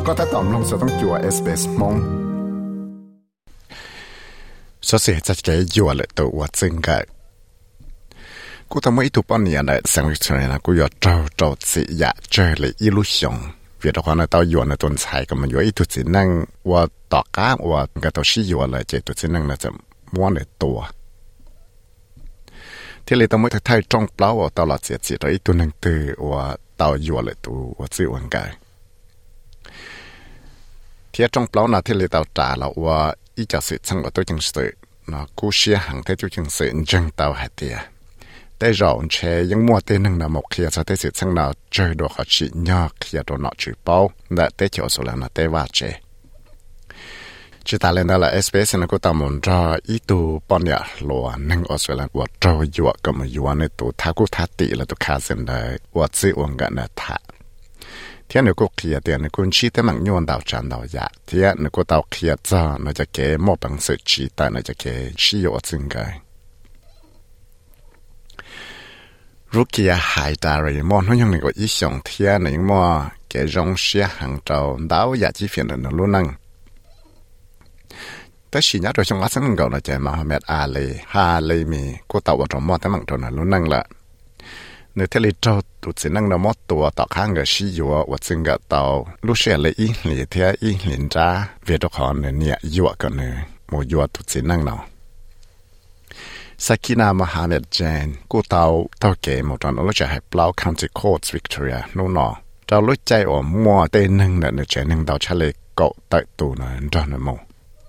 ก็ถ้าตอมลงจะต้องจั่ว SBS มงสเสียจะเกยจั่วเลยตัวจึงกันกูทำไม่ถูกป้อนเนี่ยนะสังเกตนะกูอยากเจ้าสิอยากเจอเลยอิลูชังเวียดความในตัวหยวนในต้นชายก็มันอยู่อีตัวสินั่งว่าต่อก้าวว่ากับตัวชี้หยวนเลยเจตัวสินั่งน่าจะม้วนในตัวที่เลยต้องไม่ทักทายจ้องเปล่าว่าตลอดเสียจีตัวอีตัวหนึ่งตัวว่าตัวหยวนเลยตัวว่าซื้อวันไกที่จ้องเปล่านะที่เลยตัวจ่าเราว่าอีจะสื่อช่างว่าตัวจังสื่อนะกูเสียหังที่ตัวจังสื่อจังตัวหายเดียแต่เราเชยยังมัวเต้นหนึ่งนะหมกเขียจะได้สื่อช่างเราเจอดอกเขาชี้ยากเขียตัวหนอจืดเป้าแต่เต้เขียวสุดแล้วนะเต้ว่าเจจิตาเลนดาละSBS นะกูตามุนรออีตูปอนยาหลัวนั่งออสเตรเลียว่าเราอยู่กับมาอยู่ในตัวทักุทัติและตัวคาเซนได้ว่าซื้อวงกันนะท่าเที่ยนกูเขียเตียนกูชี้แต่มังยวนดาวจันดาวยาเที่ยนกูดาวเขียจ้าน่าจะเก๋มอบังสือชี้แต่น่าจะเก๋ชี้อยู่จึงไงรู้เกียหายตาเลยมองน้อยยังหนึ่งก็อีสองเที่ยนยังมอเก๋ร้องเสียหังเจ้าดาวอยากจีเฟียนนั่นรู้นั่งแต่สิ่งนี้โดยเฉพาะสิ่งเก่าเราจะมาเม็ดอาเลยฮาเลยมีกูตาวว่าจอมอแต่มังตัวนั้นรู้นั่งละเนื้อเทลิโจตุสินั่งเราหมดตัวต่อข้างกับชี้อยู่ว่าจึงกับเตาลูกเสียเลยอีหลีเทียอีหลินจ้าเวทขอเนี่ยยั่วกันเนื้อโมยั่วตุสินั่งเราสักกี่นามหาเม็ดเจนกูเตาเก๋หมดตอนเราจะให้เปล่า County Courts Victoria นู่นเนาะเรารู้ใจว่ามัวเต้นหนึ่งเนื้อเจนหนึ่งเตาเฉลยเกาะตัดตัวเนื้อจอนโม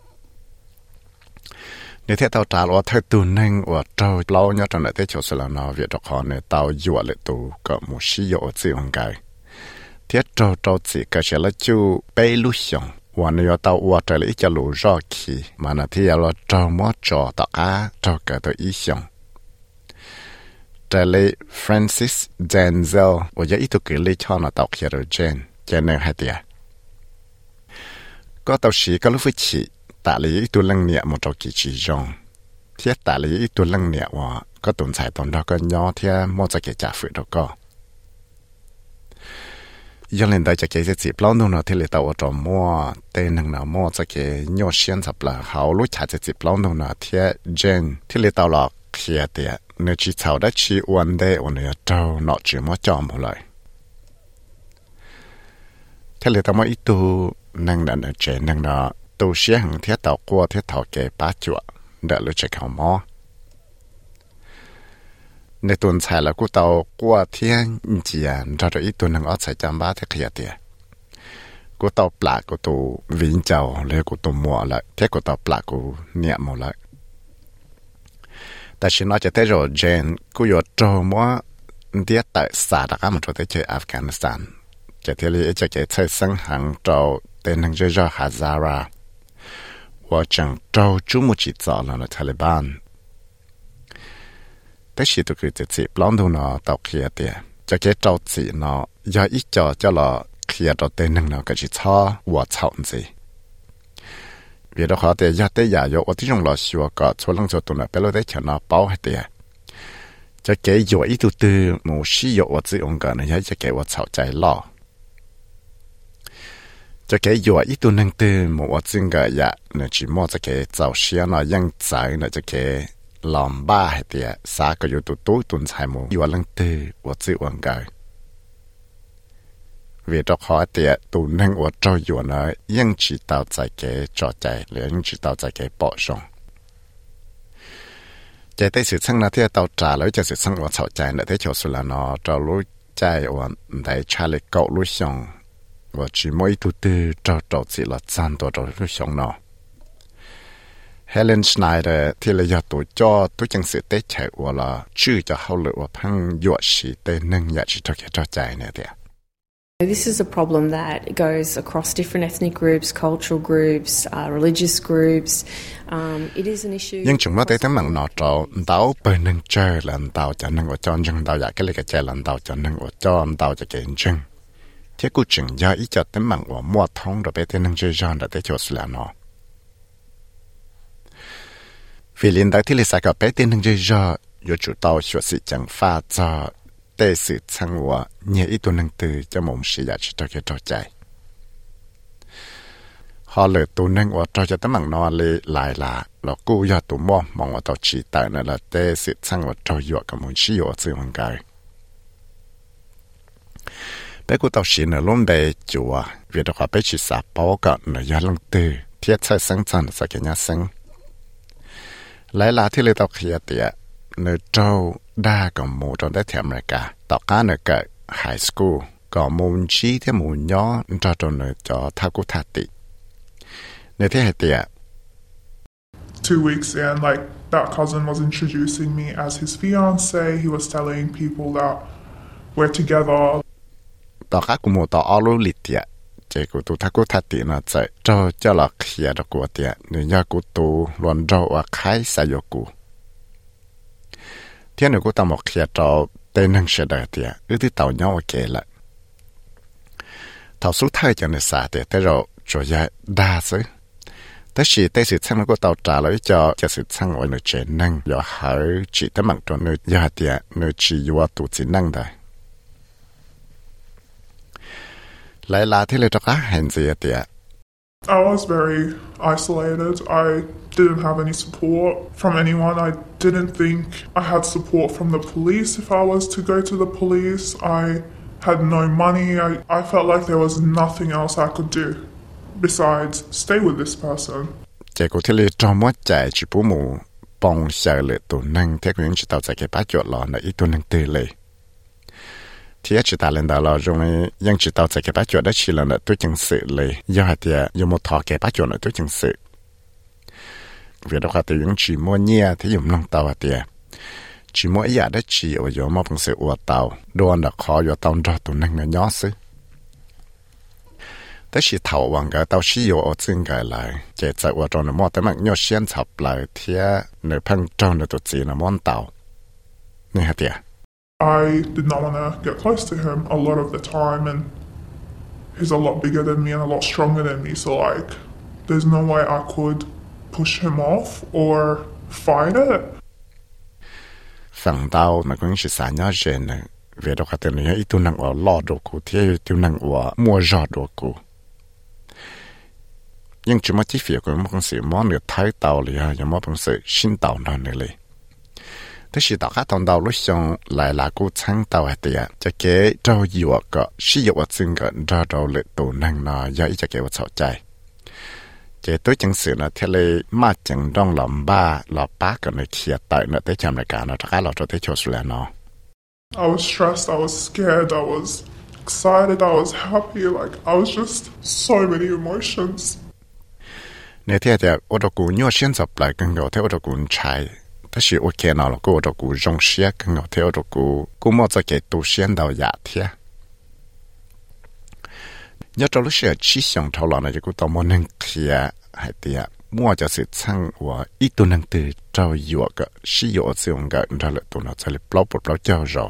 ในเทศเตาจ่าว่าเธอตัวหนึ่งว่าเจ้าเล่าเนี่ยตอนนั้นเทศชาวสลานอเวียดคอนเนี่ยเตาหยวดเลยตัวก็มุชิโยจีของไกเทศเจ้าจีก็เชื่อแล้วจู่ไปลุชงวันนี้เตาว่าจะเลยจะรู้รอคีมันที่เราเจ้ามั่วจ่อต่อก้าเจ้าก็ตัวอีชงแต่เลยฟรานซิสเจนเซลว่าจะอีตัวเกลี่ยชอบน่ะเตาเขียนเจนเนอร์ให้เดียก็เตาชีก็รู้ฟิชีตาลีตัวลังเนี่ยมันจะกี่ชีจงเทียตาลีตัวลังเนี่ยว่าก็ตุนใส่ตอนเราก็ย่อเทียมันจะเกี่ยจ่าฝืนเราก็ย้อนเล่นได้จะเกี่ยจีบล้อนู่นที่เลยตัวจอมมั่วเต้นหนึ่งน่ะมั่วจะเกี่ยย่อเชียนสับละเขารู้ชาจะจีบล้อนู่นเทียเจนที่เลยตัวหลอกเขียเดียเนื้อจีเท่าได้ชีวันเดวันเนื้อเจ้าหนอจีมั่วจอมหมดเลยที่เลยตัวมั่วอีตัวนั่งนั่นเจนนั่งน่ะตัวเสียงเทียเต่ากลัวเทียเต่าเก็บป้าจั่วเดือดเลยจะเข้าหม้อในตัวใช้แล้วกูเต่ากลัวเทียนเจียนเราจะอีตัวหนึ่งเอาใส่จำบ้าเทียเขียเตียกูเต่าปลากูตัววิ่งเจ้าเลยกูตัวมัวละเทียกูเต่าปลากูเนี่ยหมดละแต่ฉันว่าจะได้รอเจนกูอยากโจมัวเดียแต่สาดก็มันจะได้เจออัฟกานิสถานจะเที่ยวจะเจอใช้สังหารโจเต็นทั้งเจ้าฮาซาราว่าจังเจ้าจุมุจิจ่อแล้วนะทาลิบันแต่สิตัวคือจะจีบล้อมดูเนาะตอกเขียเตียจะเกเจ้าจีเนาะอย่าอีจ่อจะรอเขียตัวเต็นหนึ่งเนาะก็จะช้อว่าเฉาจีเวียดขอเตียยาเตียอย่าโยว่าที่จงรอชัวก็ชวนลังตัวน่ะไปเราได้เฉนาเป้าให้เตียจะเกยอยู่อีตัวตื้อหมูชี้โยว่าจีองค์กันนะจะเกว่าเฉาใจล่อจะเกยอยู่อีตัวหนึ่งตื่นหมดจึงก็อยากเนี่ยจีมอจะเกยเจ้าเชียนน่ะยังใจเนี่ยจะเกยลอมบ้าให้เดียสาก็อยู่ตัวตู้ตุนชายหมูอยู่ลังตื่นว่าจื้อวังไกเวทขอเดียตัวหนึ่งว่าเจ้าอยู่น่ะยังจีเต้าใจเกยจอใจหรือยังจีเต้าใจเกยปอชงจะได้สื่อสั่งนาที่เต้าจ่าแล้วจะสื่อสั่งว่าเฉาใจเนี่ยได้เฉาสุลานอเจ้ารู้ใจว่าได้ชาเล็กเก่ารู้ชงว่าจีไม่ตัวตื้อเจ้าจีละจันตัวรู้ชงเนาะเฮเลนชไนเดอร์ที่เลยตัวจ่อตัวจังสือเตะเฉยว่าละชื่อจะเขาเลยว่าพังยั่วชีเตนึงอยากจะเกี่ยวใจเนี่ยเดีย This is a problem that goes across different ethnic groups, cultural groups, religious groups. It is an issue. ยังจุ่มว่าแต่ทั้งหมดนอเจ้าเต้าเปิดหนึ่งเจอหลังเต้าจะหนึ่งว่าจอนจังเต้าอยากก็เลยกระจายหลังเต้าจะหนึ่งว่าจอนเต้าจะเก่งจังเที่กูจึงยาอีจัดแต่หมังว่ามัวท้องเราไปแต่หนึ่งเจอจอนเราได้จดสุลานอฟิลินได้ที่ลิสากับไปแต่หนึ่งเจอจออยู่จุดเต้าชัวสิจังฟ้าจอแต่สื่อช่างว่าเนี่ยอีตัวหนึ่งตื่นจะมองสิอยากจะเกี่ยวใจ họ lựa tụ nâng và cho cho tấm bằng nó lại là cú do tụ mò mong ở tàu chỉ tại này là tê sự sang và cho dọa cả một chi ở dưới hoàng cái bé cô tàu chỉ là luôn bề chùa vì đó họ bé chỉ sạp bao cả là do lăng tư thiết sai sáng chắn sẽ cái nhà sáng lại làที่เลยตอกเขียเตียเนโจด่ากับหมูจนได้แถมรายการต่อการเนกะไฮสคูลก็มูนชี้ที่หมูย่อจนเนจอทักุทัติในที่เหตุ 2 weeks in, like that cousin was introducing me as his fiance. He was telling people that we're together. ต่อการกูหมูต่ออลูลิเตียเจกูตูทักุทัตินะเจเจ้าหลักเขียดกูเตียเนื้อยากูตูล้วนเจ้าว่าใครสายกูเที่ยนกูตามอกเขียดเราเต้นนังเสดเตียที่เต่าเงาเกละเท่าสุดท้ายจะในสาเตียแต่เราจะยาด่าซึแต่สิแต่สิช่างก็เต่าจ่าแล้วจะสิช่างไว้ในเจนังอย่าหาจีแต่มังตัวเนื้อยาเตียเนื้อจีวัวตูจีนังได้หลายลาที่เลยจะเห็นเสียเตีย I was very isolated. I didn't have any support from anyone. I didn't think I had support from the police if I was to go to the police. I had no money. I felt like there was nothing else I could do besides stay with this person. เจ้าที่เลยจอมว่าใจจีปูหมูปองเสียเลยตัวนั่งเทคนิคจิตเอาใจแกป้าจวดหล่อในอีตัวนั่งตื่นเลยที่จิตาเล่นดาวเราตรงนี้ยังจิตเอาใจแกป้าจวดได้ชิลเลยตัวจังสื่อเลยยอดเดียยมทอแกป้าจวดเลยตัวจังสื่อเวลาเขาตัวยังจีมัวเนี่ยที่ยมลงเตาเดียจีมัวอยากได้จีเอายมอพังสื่ออวดเตาโดนดักคออยู่เตาจอตัวนั่งเงยย้อนซื้อแต่สิเท่าวังก็เตาชิโยเอาจึงไกลเลยเจจะอวดจนมอแต่มันยอดเชียนฉับเลยเทียเนื้อพังจนตัวจีนมอนเตานี่ฮะเดีย I did not want to get close to him a lot of the time, and he's a lot bigger than me and a lot stronger than me, so like there's no way I could push him off or fight it. ฝั่งเตามันก็ยังสิสายอดเจนเลยเวลาเขาตัวนี้อีตัวนั่งว่าลอดกูที่ตัวนั่งว่ามัวจอดกูยังจุดมาที่ฝีก็มันคงสิมองเหนือท้ายเตาเลยฮะยังมองคงสิชินเตานั่นเลยแต่สิต่อข้าตอนเตาลุชงหลายกูช่างเตาเตียจะเก๋เจ้าอยู่ก็ชิยว่าจึงก็เราเลยตัวนั่งนอยาอีจะเก๋ว่าเข้าใจเจตัวจังสื่อนะเทเลมาจังดองหลอมบ้าหลอป้ากันในเขียดไตนะได้จำรายการนะถ้าเราจะได้โชว์สุดแล้วเนาะ I was stressed, I was scared, I was excited, I was happy, like I was just so many emotions. ในที่จะอดกูยั่วเชียนจับไหลกันก็เท่าอดกูใช้แต่สิโอเคเนาะแล้วก็อดกูจงเชียกันก็เท่าอดกูมั่วจะเกิดตัวเชียนดาวหยาเทียยอดรู้เสียชี้ส่งเท่าไหร่นะจะกูต้องมั่วนึงเทียให้เตียมั่วจะสิช่างว่าอีตัวนึงตื่นเจ้าอยู่ก็ชิโยเสียงก็เราเลยตัวนั้นจะเลยปล่อยปล่อยเจ้าเรา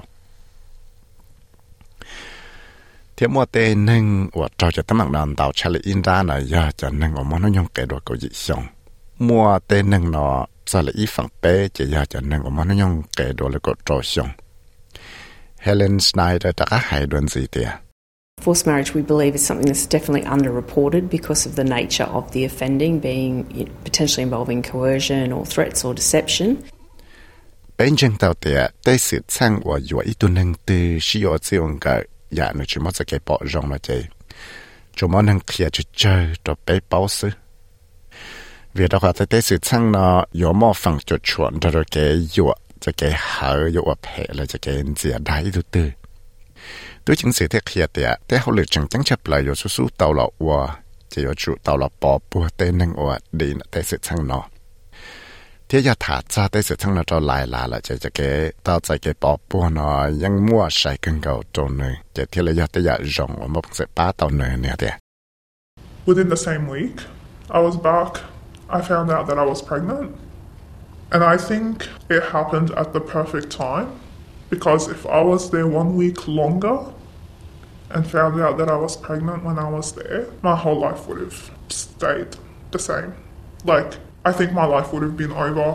เที่ยวมัวเตนึงว่าเราจะตั้งนานดาวเฉลี่ยอินดาหน่อยอยากจะนึงว่ามันยังเกิดว่าก็ยิ่งส่งมัวเตนึงเนาะเฉลี่ยอีฝั่งเป้จะอยากจะนึงว่ามันยังเกิดว่าก็โจส่งเฮเลนสไนเดอร์ตะก็หายด่วนสิเตีย Forced marriage, we believe, is something that's definitely underreported because of the nature of the offending being potentially involving coercion or threats or deception. เป็นจังเต่าเตียได้สืบช่างว่าอยู่อีตัวนึงตือชิโยเซียงก็อย่าหนูชิมอจะเก็บปอจงมาเจจุมอนึงเคลียจะเจอตัวไปเป้าซื้อเวลาเขาจะได้สืบช่างเนาะอยู่มอฟังจุดชวนจะเก็บอยู่จะเก็บหาอยู่ว่าเพลจะเก็บเสียได้ตัวตือด้วยจึงเสียเทียเคลียเตียแต่เขาเลยจังชับเลยอยู่สู้ๆเตาหลอกว่าจะอยู่จุเตาหลอกปอปัวเต้นนึงว่าดีนะแต่เสียช่างเนาะเที่ยถาจ้าแต่เสียช่างเนาะเราลายลาละจะเกเตาใจเกปอปัวเนาะยังมั่วใส่กันเก่าจนเลยจะเที่ยระยะแต่อยากจงว่ามันเสียป้าเตาเนยเนี่ยเดีย Within the same week, I was back. I found out that I was pregnant, and I think it happened at the perfect time because if I was there 1 week longer.And found out that I was pregnant when I was there, my whole life would have stayed the same. Like, I think my life would have been over.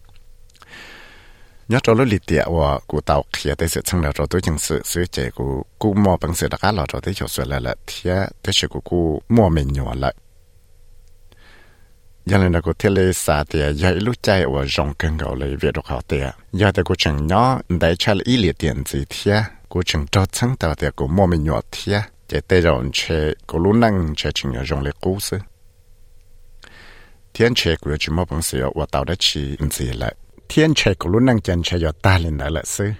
ยอดเราลิเตียว่ากูเตาเขียได้เสร็จทั้งเราตัวจังซื้อเจกูมอบังเสร็จแล้วเราได้จดสวยแล้วเทียได้เชื่อกูมัวเมนยัวละ giờ này nó có thể lấy xa tiền giờ lúc chạy ở trong cơn gạo lấy việc được họ tiền giờ thì có chừng nhỏ đại cha là ý liệt tiền gì thế có chừng cho sáng tạo tiền có mua mình nhỏ thế chỉ để rồi chơi có lúc năng chơi chừng ở trong lấy cũ xứ thiên chơi của chúng mua bằng sự ở tàu đã chỉ gì lại thiên chơi có lúc năng chân chơi ở ta lên lại là xứ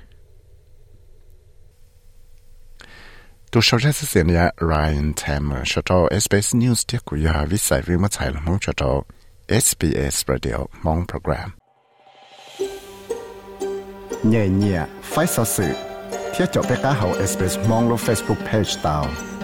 tôi sau ra sự này Ryan Tamer cho đó SBS News tiếc của nhà viết sai với mất sai là mong cho đó SBS Radio mong program nhẹ nhẹ phải sao sự thiết cho bé cá hậu SBS mong lo Facebook page tao